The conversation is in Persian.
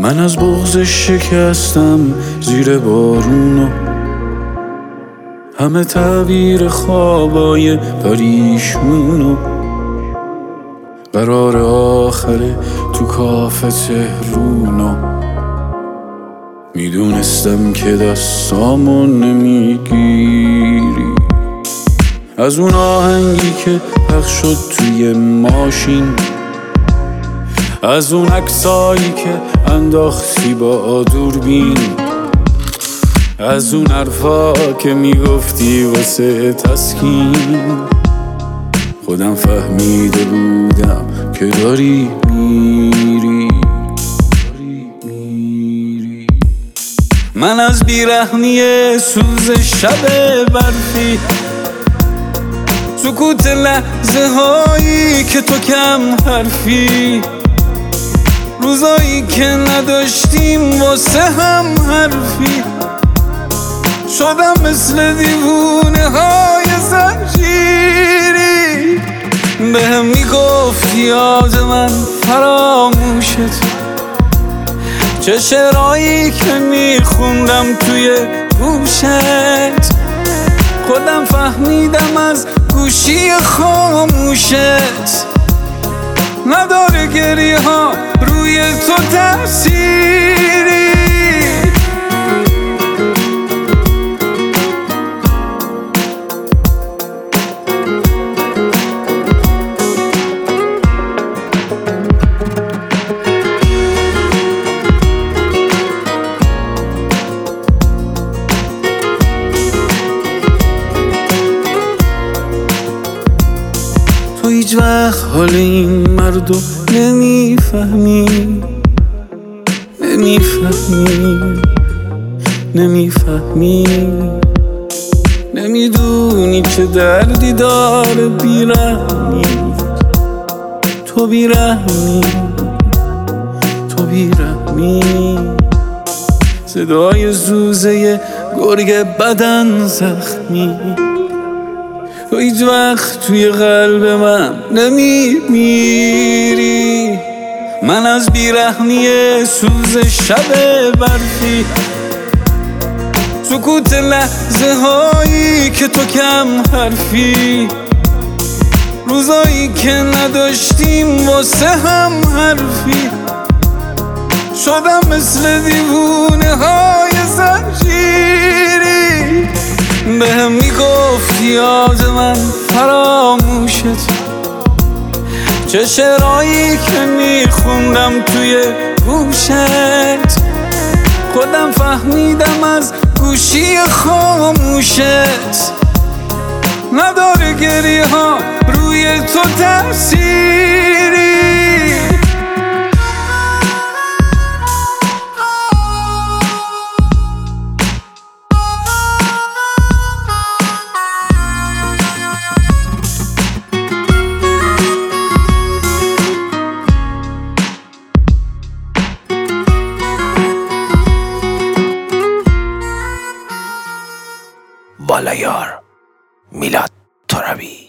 من از بغض شکستم زیر بارونو، همه تعبیر خوابای پریشونو. قرار آخره تو کافه تهرونو، میدونستم که دستامو نمیگیری. از اون آهنگی که پخش شد توی ماشین، از اون عکسایی که انداختی با دوربین، از اون حرفا که میگفتی واسه تسکین، خودم فهمیده بودم که داری میری. من از بیرحمی سوز شب برفی، سکوت لحظه هایی که تو کم حرفی، روزایی که نداشتیم واسه هم حرفی، شدم مثل دیوونه های زنجیری. بهم میگفت یاد من فراموشت، چه شعرهایی که میخوندم توی گوشت، خودم فهمیدم از گوشی خاموشت نداره گریه ها روی تو تأثیری. تو هیچ وقت حال این مردو نمیفهمی، نمیدونی چه دردی داره بیرحمی. تو بیرحمی صدای زوزه گرگ بدن زخمی. تو هیچ وقت توی قلب من نمیمیری. من از بیرحمی سوز شب برفی، سکوت لحظه هایی که تو کم حرفی، روزایی که نداشتیم واسه هم حرفی، شدم مثل دیوونه های زنجیری. بهم میگفت یاد من فراموشت، چه شعرهایی که میخوندم توی گوشت، خودم فهمیدم از گوشی خاموشت نداره گریه ها روی تو تأثیری. بالایار میلاد ترابی.